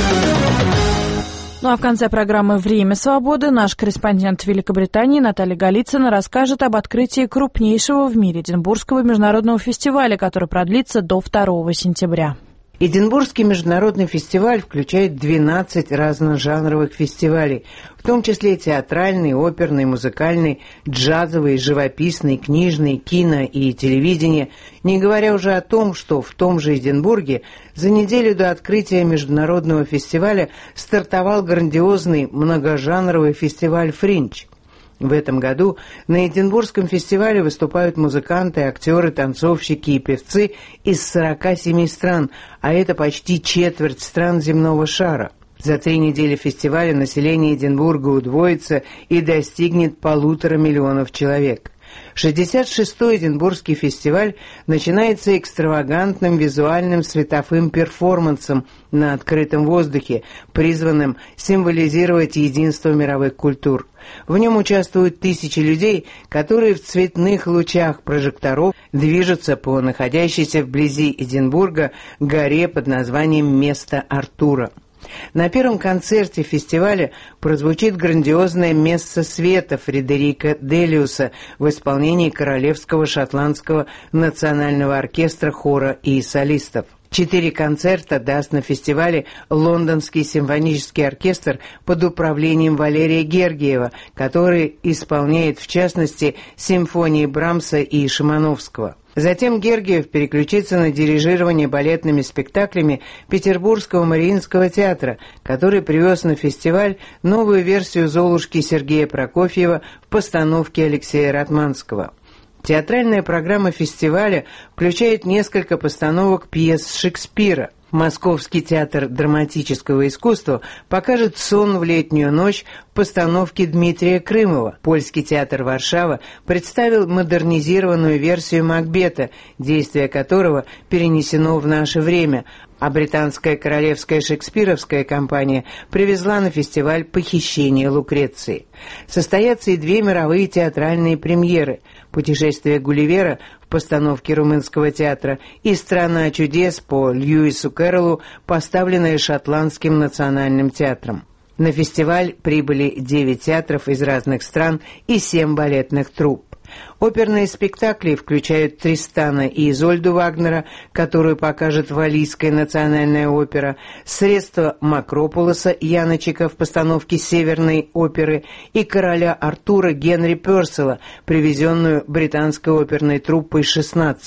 Ну а в конце программы «Время свободы» наш корреспондент в Великобритании Наталья Голицына расскажет об открытии крупнейшего в мире Эдинбургского международного фестиваля, который продлится до второго сентября. Эдинбургский международный фестиваль включает двенадцать разножанровых фестивалей, в том числе театральный, оперный, музыкальный, джазовый, живописный, книжный, кино и телевидение, не говоря уже о том, что в том же Эдинбурге за неделю до открытия международного фестиваля стартовал грандиозный многожанровый фестиваль «Фриндж». В этом году на Эдинбургском фестивале выступают музыканты, актеры, танцовщики и певцы из сорока семи стран, а это почти четверть стран земного шара. За три недели фестиваля население Эдинбурга удвоится и достигнет полутора миллионов человек. шестьдесят шестой Эдинбургский фестиваль начинается экстравагантным визуальным световым перформансом на открытом воздухе, призванным символизировать единство мировых культур. В нем участвуют тысячи людей, которые в цветных лучах прожекторов движутся по находящейся вблизи Эдинбурга горе под названием «Место Артура». На первом концерте фестиваля прозвучит грандиозное «Место света» Фредерика Делиуса в исполнении Королевского шотландского национального оркестра, хора и солистов. Четыре концерта даст на фестивале Лондонский симфонический оркестр под управлением Валерия Гергиева, который исполняет, в частности, симфонии Брамса и Шимановского. Затем Гергиев переключится на дирижирование балетными спектаклями Петербургского Мариинского театра, который привез на фестиваль новую версию «Золушки» Сергея Прокофьева в постановке Алексея Ратманского. Театральная программа фестиваля включает несколько постановок пьес Шекспира. Московский театр драматического искусства покажет «Сон в летнюю ночь» в постановке Дмитрия Крымова. Польский театр Варшава представил модернизированную версию «Макбета», действие которого перенесено в наше время, а британская королевская шекспировская компания привезла на фестиваль «Похищение Лукреции». Состоятся и две мировые театральные премьеры: «Путешествие Гулливера» в постановке Румынского театра и «Страна чудес» по Льюису Кэрроллу, поставленная Шотландским национальным театром. На фестиваль прибыли девять театров из разных стран и семь балетных труп. Оперные спектакли включают «Тристана и Изольду» Вагнера, которую покажет Валлийская национальная опера, «Средства Макропулоса» Яночика в постановке Северной оперы и «Короля Артура» Генри Пёрселла, привезенную британской оперной труппой шестнадцать.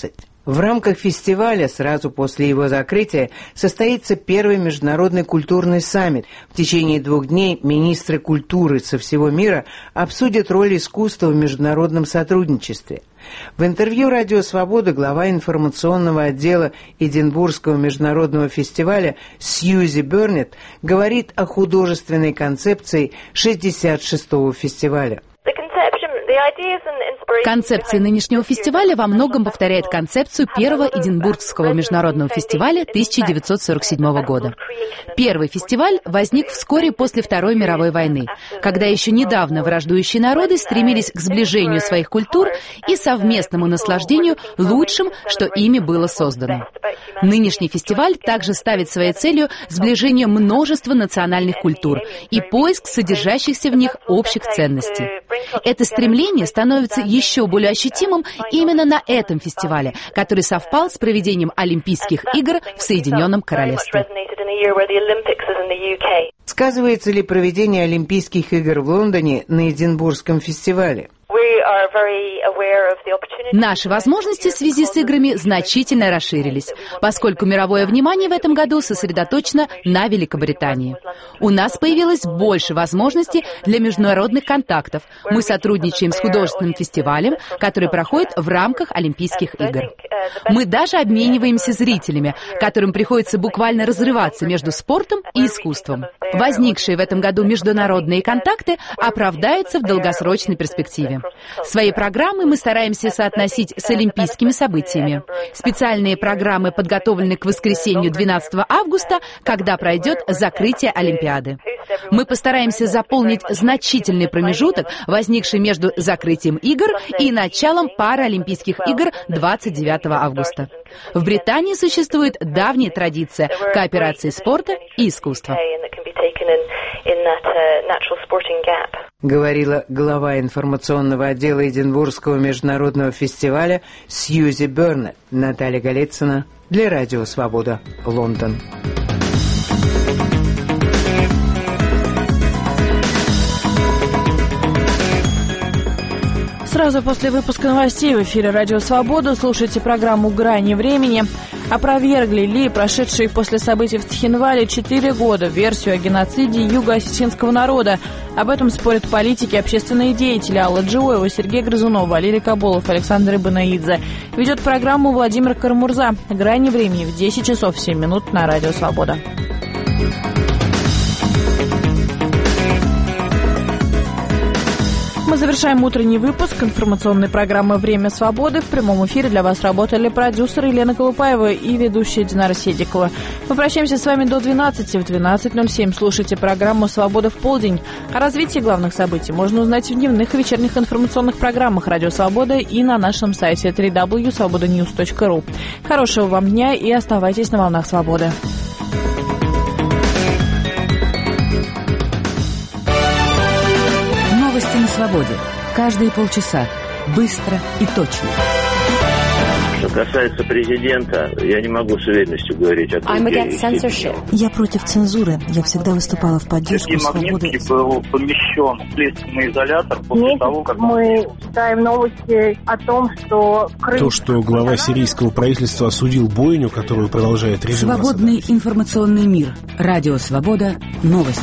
В рамках фестиваля сразу после его закрытия состоится первый международный культурный саммит. В течение двух дней министры культуры со всего мира обсудят роль искусства в международном сотрудничестве. В интервью «Радио Свобода» глава информационного отдела Эдинбургского международного фестиваля Сьюзи Бернетт говорит о художественной концепции шестьдесят шестого фестиваля. Концепция нынешнего фестиваля во многом повторяет концепцию первого Эдинбургского международного фестиваля тысяча девятьсот сорок седьмого года. Первый фестиваль возник вскоре после Второй мировой войны, когда еще недавно враждующие народы стремились к сближению своих культур и совместному наслаждению лучшим, что ими было создано. Нынешний фестиваль также ставит своей целью сближение множества национальных культур и поиск содержащихся в них общих ценностей. Это стремление становится еще более ощутимым именно на этом фестивале, который совпал с проведением Олимпийских игр в Соединенном Королевстве. Сказывается ли проведение Олимпийских игр в Лондоне на Эдинбургском фестивале? Наши возможности в связи с играми значительно расширились, поскольку мировое внимание в этом году сосредоточено на Великобритании. У нас появилось больше возможностей для международных контактов. Мы сотрудничаем с художественным фестивалем, который проходит в рамках Олимпийских игр. Мы даже обмениваемся зрителями, которым приходится буквально разрываться между спортом и искусством. Возникшие в этом году международные контакты оправдаются в долгосрочной перспективе. Свои программы мы стараемся соотносить с олимпийскими событиями. Специальные программы подготовлены к воскресенью двенадцатого августа, когда пройдет закрытие Олимпиады. Мы постараемся заполнить значительный промежуток, возникший между закрытием игр и началом Паралимпийских игр двадцать девятого августа. В Британии существует давняя традиция кооперации спорта и искусства. Говорила глава информационного отдела Эдинбургского международного фестиваля Сьюзи Бернетт. Наталья Голицына для Радио Свобода, Лондон. Сразу после выпуска новостей в эфире «Радио Свобода» слушайте программу «Грани времени». Опровергли ли прошедшие после событий в Цхинвале четыре года версию о геноциде юго-осетинского народа? Об этом спорят политики и общественные деятели Алла Джиоева, Сергей Грызунов, Валерий Кабулов, Александр Ибанаидзе. Ведет программу Владимир Карамурза. «Грани времени» в десять часов семь минут на «Радио Свобода». Мы завершаем утренний выпуск информационной программы «Время свободы». В прямом эфире для вас работали продюсер Елена Колупаева и ведущая Динара Седикова. Мы прощаемся с вами до двенадцати. В двенадцать ноль семь слушайте программу «Свобода в полдень». О развитии главных событий можно узнать в дневных и вечерних информационных программах «Радио Свобода» и на нашем сайте дабл ю дабл ю дабл ю точка свобода ньюс точка ру. Хорошего вам дня и оставайтесь на волнах свободы. Новости на свободе. Каждые полчаса. Быстро и точно. Что касается президента, я не могу с уверенностью говорить о том, что... Я против цензуры. Я всегда выступала в поддержку Сергей свободы. Магнитский был помещен в следственный изолятор после Месяц того, как... мы читаем новости о том, что... Крым... То, что глава сирийского правительства осудил бойню, которую продолжает режим Свободный Асада. Информационный мир. Радио Свобода. Новости.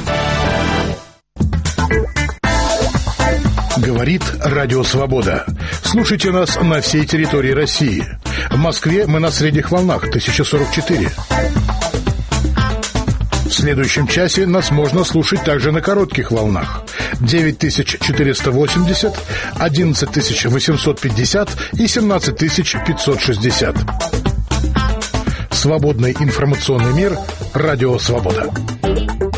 Говорит Радио Свобода. Слушайте нас на всей территории России. В Москве мы на средних волнах тысяча сорок четыре. В следующем часе нас можно слушать также на коротких волнах. девять тысяч четыреста восемьдесят, одиннадцать тысяч восемьсот пятьдесят и семнадцать тысяч пятьсот шестьдесят. Свободный информационный мир. Радио Свобода.